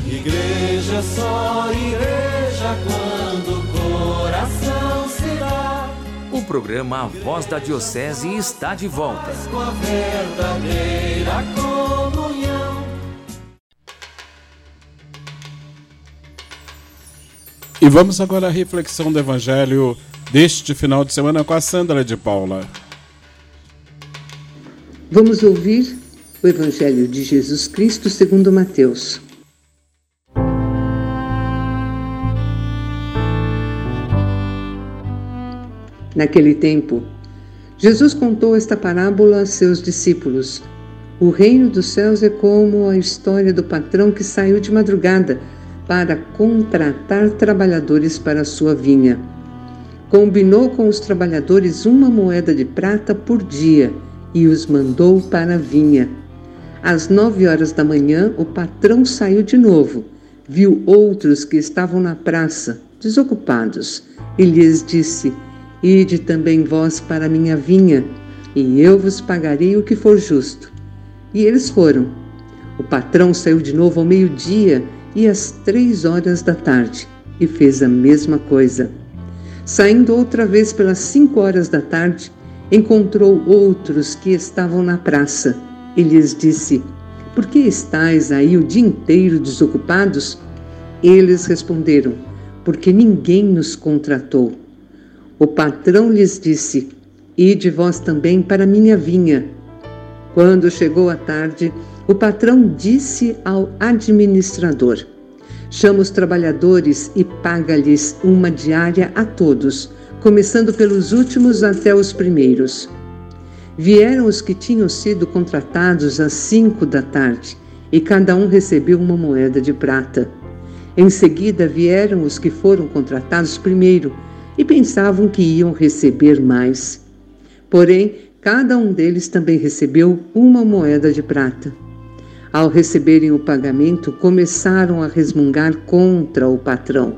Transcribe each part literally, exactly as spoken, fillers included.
Igreja, só igreja quando o coração se dá. O programa A Voz da Diocese está de volta. Com a verdadeira comunhão. E vamos agora à reflexão do Evangelho deste final de semana com a Sandra de Paula. Vamos ouvir o Evangelho de Jesus Cristo segundo Mateus. Naquele tempo, Jesus contou esta parábola a seus discípulos. O reino dos céus é como a história do patrão que saiu de madrugada para contratar trabalhadores para a sua vinha. Combinou com os trabalhadores uma moeda de prata por dia e os mandou para a vinha. Às nove horas da manhã, o patrão saiu de novo, viu outros que estavam na praça, desocupados, e lhes disse: Ide também vós para a minha vinha, e eu vos pagarei o que for justo. E eles foram. O patrão saiu de novo ao meio-dia e às três horas da tarde, e fez a mesma coisa. Saindo outra vez pelas cinco horas da tarde, encontrou outros que estavam na praça, e lhes disse: Por que estáis aí o dia inteiro desocupados? Eles responderam: Porque ninguém nos contratou. O patrão lhes disse: Ide vós também para a minha vinha. Quando chegou a tarde, o patrão disse ao administrador: Chama os trabalhadores e paga-lhes uma diária a todos, começando pelos últimos até os primeiros. Vieram os que tinham sido contratados às cinco da tarde, e cada um recebeu uma moeda de prata. Em seguida vieram os que foram contratados primeiro, e pensavam que iam receber mais. Porém, cada um deles também recebeu uma moeda de prata. Ao receberem o pagamento, começaram a resmungar contra o patrão.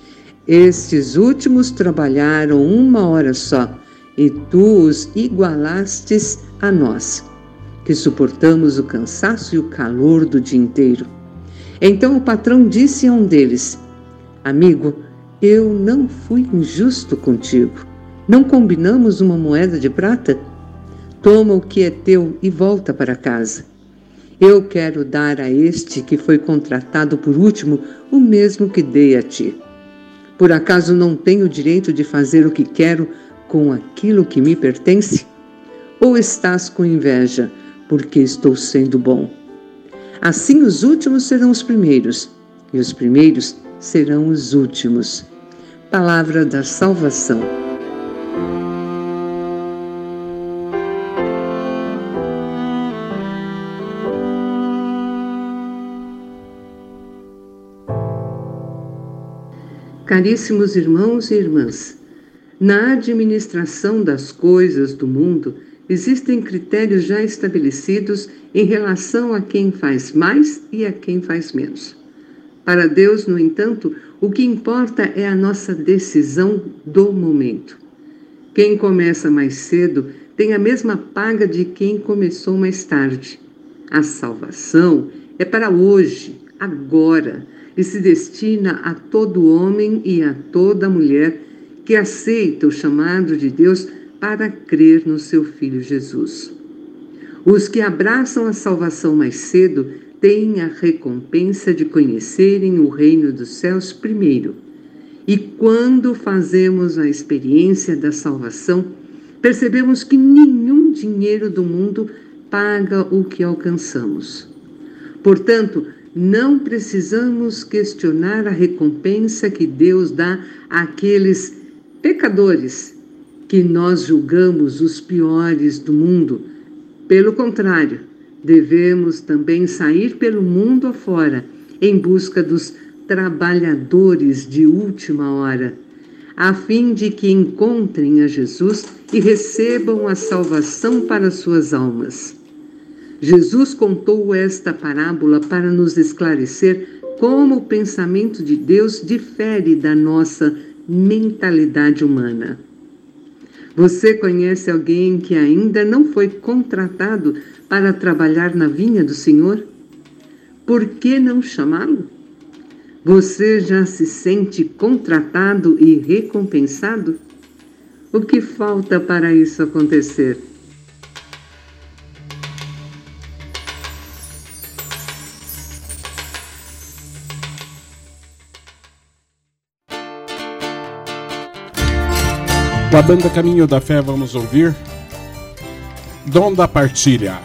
Estes últimos trabalharam uma hora só, e tu os igualastes a nós, que suportamos o cansaço e o calor do dia inteiro. Então o patrão disse a um deles: Amigo, eu não fui injusto contigo. Não combinamos uma moeda de prata? Toma o que é teu e volta para casa. Eu quero dar a este que foi contratado por último o mesmo que dei a ti. Por acaso não tenho o direito de fazer o que quero com aquilo que me pertence? Ou estás com inveja, porque estou sendo bom? Assim os últimos serão os primeiros, e os primeiros serão os últimos. Palavra da salvação. Caríssimos irmãos e irmãs, na administração das coisas do mundo, existem critérios já estabelecidos em relação a quem faz mais e a quem faz menos. Para Deus, no entanto, o que importa é a nossa decisão do momento. Quem começa mais cedo tem a mesma paga de quem começou mais tarde. A salvação é para hoje, agora, e se destina a todo homem e a toda mulher que aceita o chamado de Deus para crer no seu Filho Jesus. Os que abraçam a salvação mais cedo têm a recompensa de conhecerem o reino dos céus primeiro. E quando fazemos a experiência da salvação, percebemos que nenhum dinheiro do mundo paga o que alcançamos. Portanto, não precisamos questionar a recompensa que Deus dá àqueles pecadores que nós julgamos os piores do mundo. Pelo contrário, devemos também sair pelo mundo afora em busca dos trabalhadores de última hora, a fim de que encontrem a Jesus e recebam a salvação para suas almas. Jesus contou esta parábola para nos esclarecer como o pensamento de Deus difere da nossa mentalidade humana. Você conhece alguém que ainda não foi contratado para trabalhar na vinha do Senhor? Por que não chamá-lo? Você já se sente contratado e recompensado? O que falta para isso acontecer? Com a banda Caminho da Fé, vamos ouvir Dom da Partilha.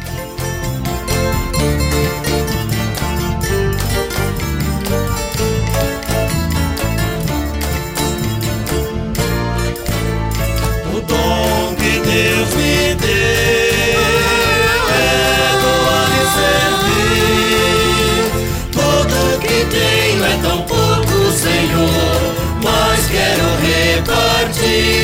O dom que Deus me deu é doar e servir. Tudo que tenho é tão pouco, Senhor, mas quero repartir.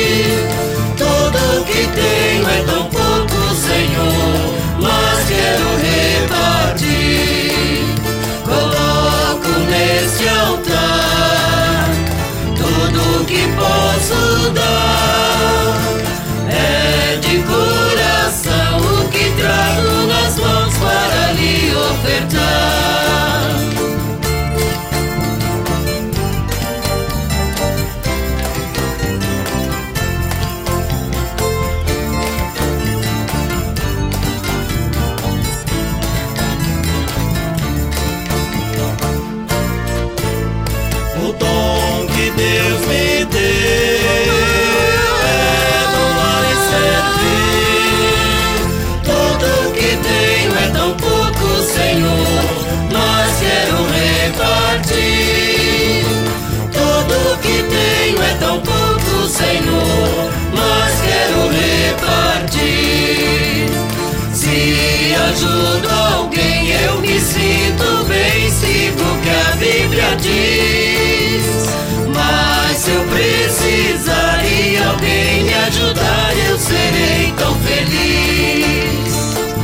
Tudo que tenho é tão pouco, Senhor, mas quero repartir. Coloco neste altar tudo que posso dar. É de coração o que trago nas mãos para lhe ofertar. Deus me deu é doar e servir. Tudo que tenho é tão pouco, Senhor, mas quero repartir. Tudo que tenho é tão pouco, Senhor, mas quero repartir. Se ajudo alguém, eu me sinto bem, sigo o que a Bíblia diz. Mas se eu precisar e alguém me ajudar, eu serei tão feliz.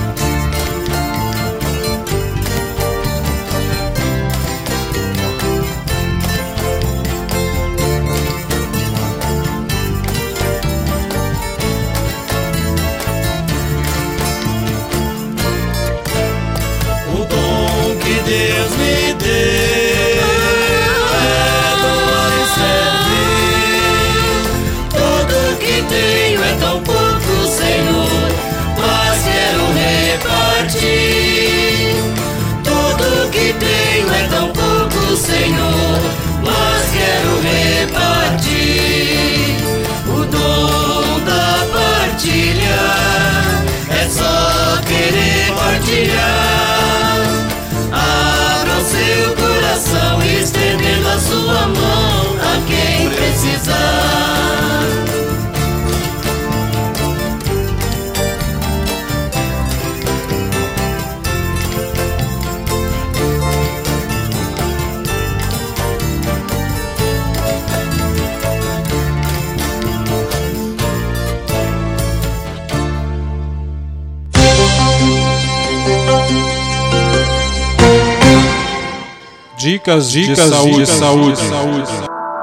O dom que Deus me deu tenho é tão pouco, Senhor, mas quero repartir. Tudo que tenho é tão pouco, Senhor, mas quero repartir. O dom da partilha é só querer partilhar. Abra o seu coração, estendendo a sua mão a quem precisar. Dicas, dicas de saúde, de saúde, de saúde.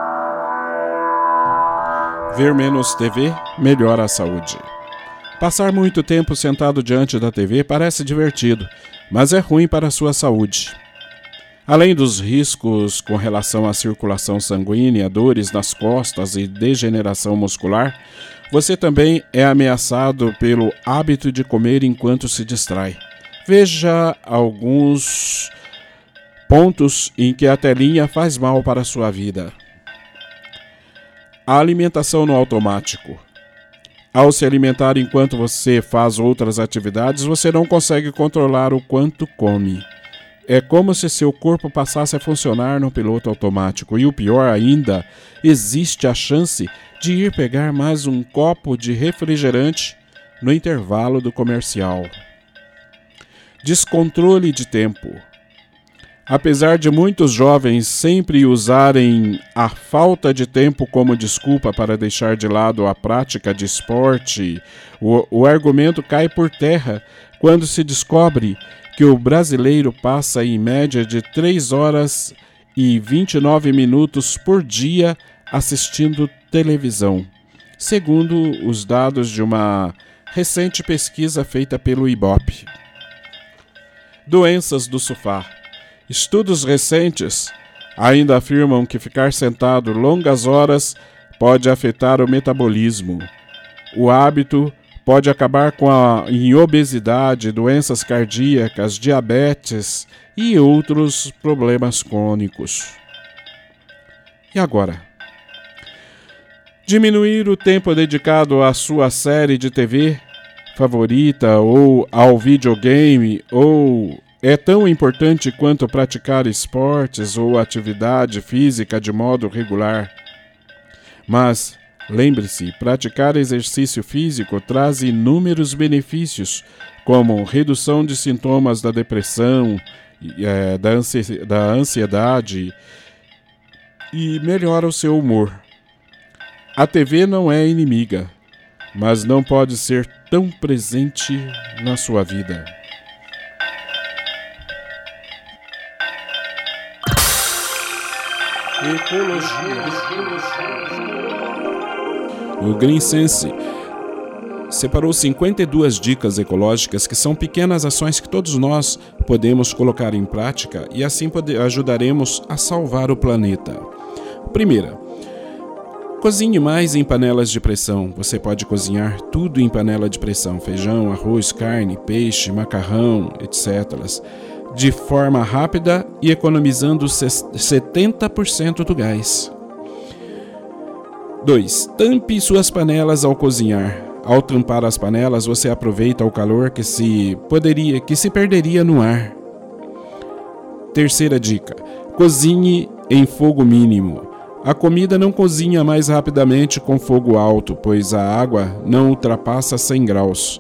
Ver menos T V melhora a saúde. Passar muito tempo sentado diante da T V parece divertido, mas é ruim para a sua saúde. Além dos riscos com relação à circulação sanguínea, dores nas costas e degeneração muscular, você também é ameaçado pelo hábito de comer enquanto se distrai. Veja alguns pontos em que a telinha faz mal para a sua vida. A alimentação no automático. Ao se alimentar enquanto você faz outras atividades, você não consegue controlar o quanto come. É como se seu corpo passasse a funcionar no piloto automático. E o pior ainda, existe a chance de ir pegar mais um copo de refrigerante no intervalo do comercial. Descontrole de tempo. Apesar de muitos jovens sempre usarem a falta de tempo como desculpa para deixar de lado a prática de esporte, o, o argumento cai por terra quando se descobre que o brasileiro passa em média de três horas e vinte e nove minutos por dia assistindo televisão, segundo os dados de uma recente pesquisa feita pelo Ibope. Doenças do sofá. Estudos recentes Ainda afirmam que ficar sentado longas horas pode afetar o metabolismo. O hábito pode acabar com a em obesidade, doenças cardíacas, diabetes e outros problemas crônicos. E agora? Diminuir o tempo dedicado à sua série de T V favorita ou ao videogame ou é tão importante quanto praticar esportes ou atividade física de modo regular. Mas, lembre-se, praticar exercício físico traz inúmeros benefícios, como redução de sintomas da depressão, é, da, ansi- da ansiedade e melhora o seu humor. A T V não é inimiga, mas não pode ser tão presente na sua vida. Ecologia. O Green Sense separou cinquenta e duas dicas ecológicas que são pequenas ações que todos nós podemos colocar em prática e assim pode, ajudaremos a salvar o planeta. Primeira, cozinhe mais em panelas de pressão. Você pode cozinhar tudo em panela de pressão: feijão, arroz, carne, peixe, macarrão, etcétera, de forma rápida e economizando setenta por cento do gás. dois. Tampe suas panelas ao cozinhar. Ao tampar as panelas, você aproveita o calor que se poderia, que se perderia no ar. Terceira dica: cozinhe em fogo mínimo. A comida não cozinha mais rapidamente com fogo alto, pois a água não ultrapassa cem graus.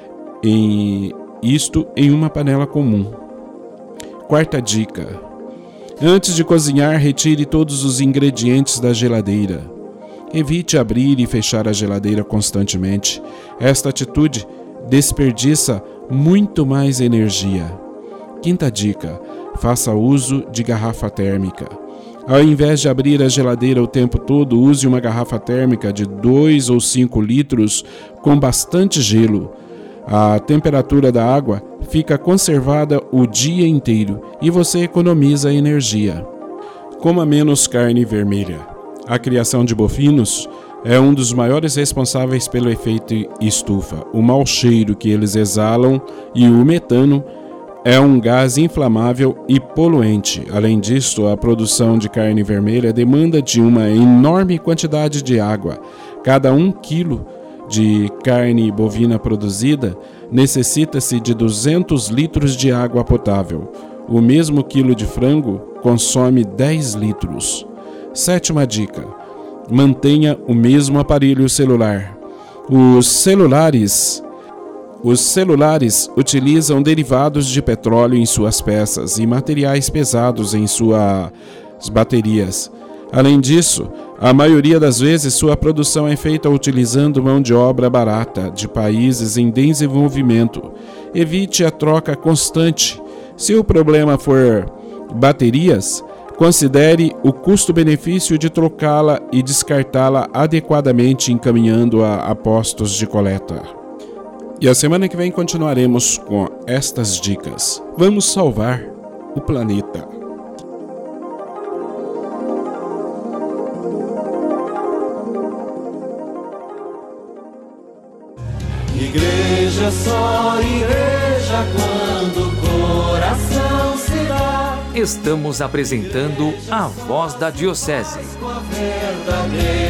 Em, isto em uma panela comum. Quarta dica: antes de cozinhar, retire todos os ingredientes da geladeira. Evite abrir e fechar a geladeira constantemente. Esta atitude desperdiça muito mais energia. Quinta dica: faça uso de garrafa térmica. Ao invés de abrir a geladeira o tempo todo, use uma garrafa térmica de dois ou cinco litros com bastante gelo. A temperatura da água fica conservada o dia inteiro e você economiza energia. Coma menos carne vermelha. A criação de bovinos é um dos maiores responsáveis pelo efeito estufa. O mau cheiro que eles exalam e o metano é um gás inflamável e poluente. Além disso, a produção de carne vermelha demanda de uma enorme quantidade de água. Cada um quilo de carne bovina produzida necessita-se de duzentos litros de água potável. O mesmo quilo de frango consome dez litros. Sétima dica: mantenha o mesmo aparelho celular. Os celulares Os celulares utilizam derivados de petróleo em suas peças e materiais pesados em suas baterias. Além disso, a maioria das vezes sua produção é feita utilizando mão de obra barata de países em desenvolvimento. Evite a troca constante. Se o problema for baterias, considere o custo-benefício de trocá-la e descartá-la adequadamente, encaminhando-a a postos de coleta. E a semana que vem continuaremos com estas dicas. Vamos salvar o planeta. Igreja só, igreja quando o coração se dá. Estamos apresentando a Voz da Diocese. Com a verdadeira